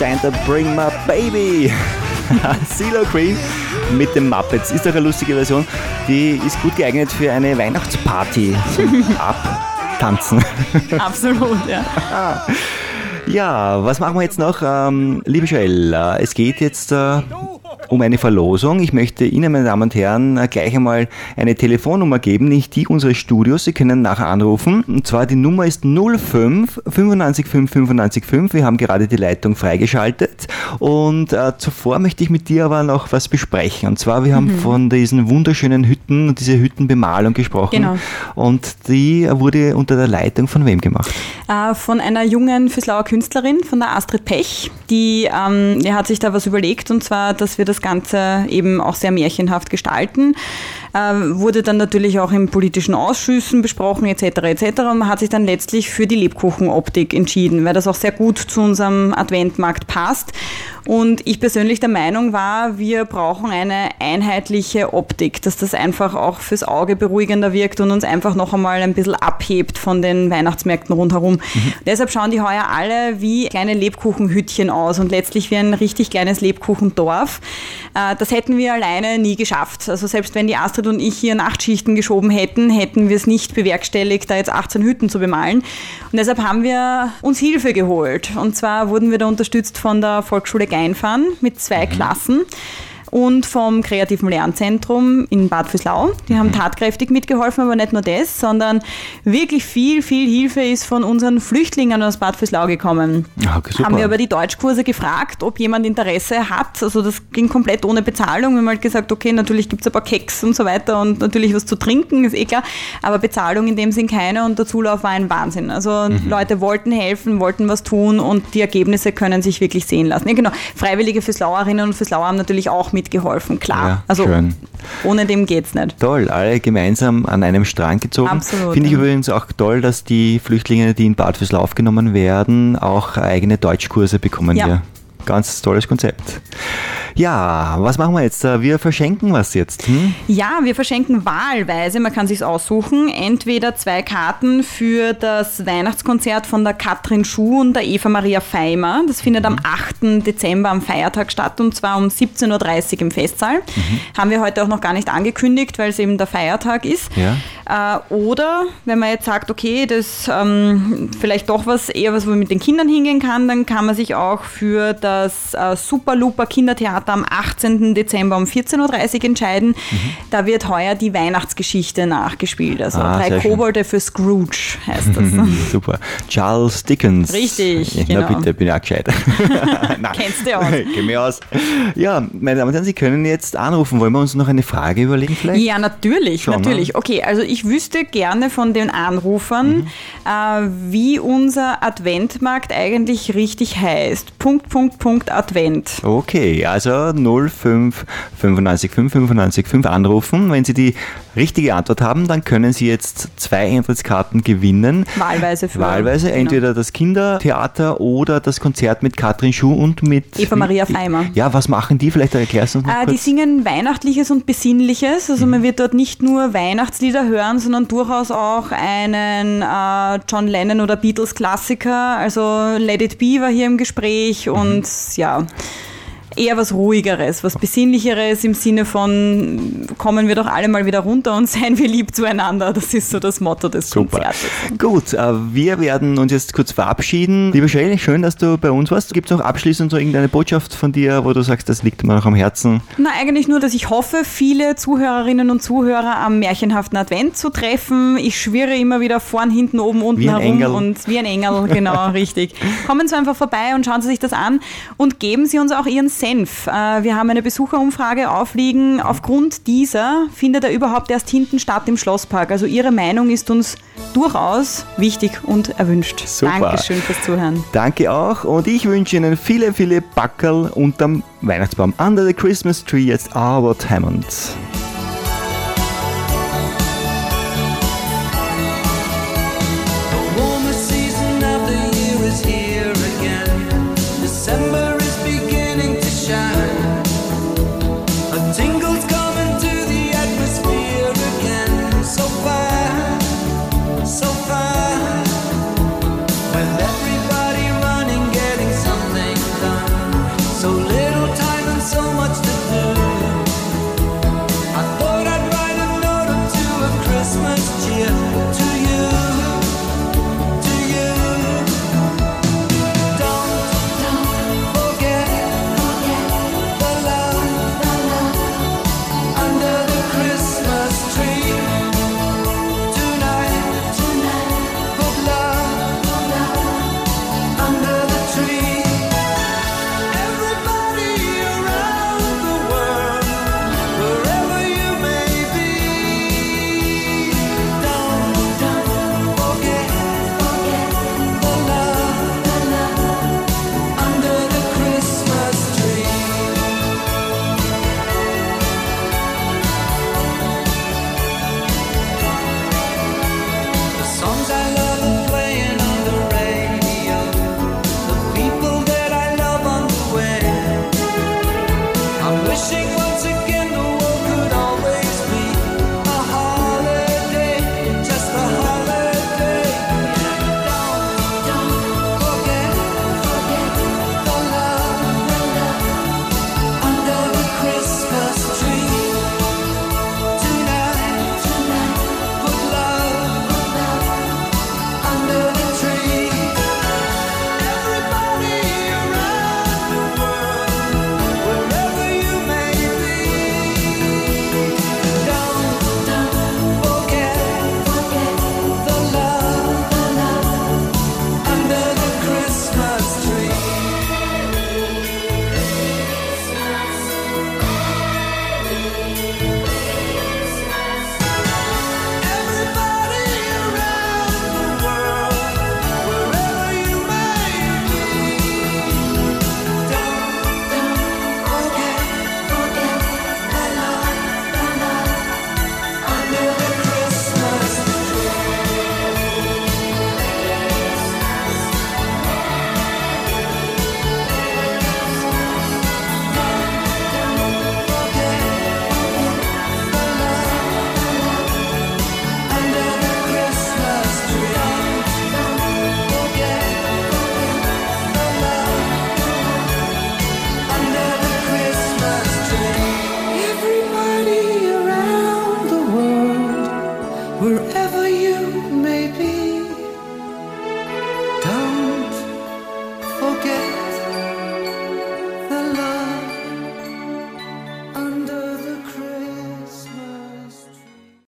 Santa Bring My Baby. CeeLo Green mit den Muppets. Ist doch eine lustige Version. Die ist gut geeignet für eine Weihnachtsparty zum Abtanzen. Absolut, ja. Ja, was machen wir jetzt noch? Liebe Joelle, es geht jetzt um eine Verlosung. Ich möchte Ihnen, meine Damen und Herren, gleich einmal eine Telefonnummer geben, nicht die unseres Studios. Sie können nachher anrufen. Und zwar die Nummer ist 05 95 5 95 5. Wir haben gerade die Leitung freigeschaltet. Und zuvor möchte ich mit dir aber noch was besprechen. Und zwar, wir haben von diesen wunderschönen Hütten und dieser Hüttenbemalung gesprochen. Genau. Und die wurde unter der Leitung von wem gemacht? Von einer jungen Füßlauer Künstlerin, von der Astrid Pech. Die hat sich da was überlegt, und zwar, dass wir das Ganze eben auch sehr märchenhaft gestalten. Wurde dann natürlich auch in politischen Ausschüssen besprochen, etc. etc. Und man hat sich dann letztlich für die Lebkuchenoptik entschieden, weil das auch sehr gut zu unserem Adventmarkt passt. Und ich persönlich der Meinung war, wir brauchen eine einheitliche Optik, dass das einfach auch fürs Auge beruhigender wirkt und uns einfach noch einmal ein bisschen abhebt von den Weihnachtsmärkten rundherum. Deshalb schauen die heuer alle wie kleine Lebkuchenhütchen aus und letztlich wie ein richtig kleines Lebkuchendorf. Das hätten wir alleine nie geschafft. Also selbst wenn die Astrid und ich hier Nachtschichten geschoben hätten, hätten wir es nicht bewerkstelligt, da jetzt 18 Hütten zu bemalen. Und deshalb haben wir uns Hilfe geholt. Und zwar wurden wir da unterstützt von der Volksschule Geinfahn mit 2 Klassen und vom Kreativen Lernzentrum in Bad Vöslau. Die haben tatkräftig mitgeholfen, aber nicht nur das, sondern wirklich viel Hilfe ist von unseren Flüchtlingen aus Bad Vöslau gekommen. Okay, super. Haben wir über die Deutschkurse gefragt, ob jemand Interesse hat. Also das ging komplett ohne Bezahlung. Wir haben halt gesagt, okay, natürlich gibt es ein paar Keks und so weiter und natürlich was zu trinken, ist eh klar, aber Bezahlung in dem Sinn keine, und der Zulauf war ein Wahnsinn. Also Leute wollten helfen, wollten was tun, und die Ergebnisse können sich wirklich sehen lassen. Ja, genau. Freiwillige Vöslauerinnen und Vöslauer haben natürlich auch mitgeholfen, klar. Ja, also schön. Ohne dem geht's nicht. Toll, alle gemeinsam an einem Strang gezogen. Absolut. Finde ich übrigens auch toll, dass die Flüchtlinge, die in Bad Vöslau aufgenommen werden, auch eigene Deutschkurse bekommen. Ja. Ganz tolles Konzept. Ja, was machen wir jetzt? Wir verschenken was jetzt. Ja, wir verschenken wahlweise, man kann sich's aussuchen, entweder 2 Karten für das Weihnachtskonzert von der Katrin Schuh und der Eva Maria Feimer. Das findet am 8. Dezember am Feiertag statt, und zwar um 17.30 Uhr im Festsaal. Haben wir heute auch noch gar nicht angekündigt, weil es eben der Feiertag ist. Ja. Oder wenn man jetzt sagt, okay, das vielleicht doch eher was, wo man mit den Kindern hingehen kann, dann kann man sich auch für das Super Looper Kindertheater am 18. Dezember um 14.30 Uhr entscheiden. Da wird heuer die Weihnachtsgeschichte nachgespielt. Also 3 Kobolde für Scrooge heißt das. Super. Charles Dickens. Richtig, Na genau. bitte, bin ich auch gescheit. Kennst du aus. Geh mir aus. Ja, meine Damen und Herren, Sie können jetzt anrufen. Wollen wir uns noch eine Frage überlegen vielleicht? Ja, natürlich. Schon, natürlich. Ne? Okay, also ich wüsste gerne von den Anrufern, wie unser Adventmarkt eigentlich richtig heißt. Advent. Okay, also 05 95 5 95 5 anrufen. Wenn Sie die richtige Antwort haben, dann können Sie jetzt 2 Eintrittskarten gewinnen. Wahlweise, entweder das Kindertheater oder das Konzert mit Katrin Schuh und mit Eva Maria Feimer. Ja, was machen die? Vielleicht erklärst du uns noch kurz. Die singen Weihnachtliches und Besinnliches. Also man wird dort nicht nur Weihnachtslieder hören, sondern durchaus auch einen John Lennon oder Beatles Klassiker. Also Let It Be war hier im Gespräch und ja, eher was Ruhigeres, was Besinnlicheres im Sinne von, kommen wir doch alle mal wieder runter und seien wir lieb zueinander. Das ist so das Motto des Konzertes. Gut, wir werden uns jetzt kurz verabschieden. Liebe Shelley, schön, dass du bei uns warst. Gibt es noch abschließend so irgendeine Botschaft von dir, wo du sagst, das liegt mir noch am Herzen? Na, eigentlich nur, dass ich hoffe, viele Zuhörerinnen und Zuhörer am märchenhaften Advent zu treffen. Ich schwirre immer wieder vorn, hinten, oben, unten herum. Engel. Und wie ein Engel, genau, richtig. Kommen Sie einfach vorbei und schauen Sie sich das an und geben Sie uns auch Ihren Senf. Wir haben eine Besucherumfrage aufliegen. Aufgrund dieser findet er überhaupt erst hinten statt im Schlosspark. Also Ihre Meinung ist uns durchaus wichtig und erwünscht. Super. Dankeschön fürs Zuhören. Danke auch, und ich wünsche Ihnen viele, viele Backerl unterm Weihnachtsbaum. Under the Christmas Tree, jetzt Albert Hammond. With everybody running, getting something done. you, maybe